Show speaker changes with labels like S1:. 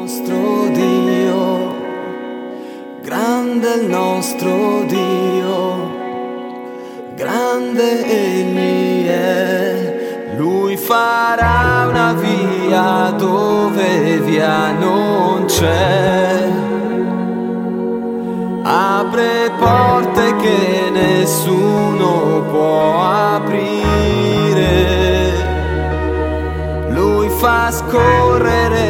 S1: nostro Dio, grande il nostro Dio, grande Egli è. Lui farà una via dove via non c'è, apre porte che nessuno può aprire. Lui fa scorrere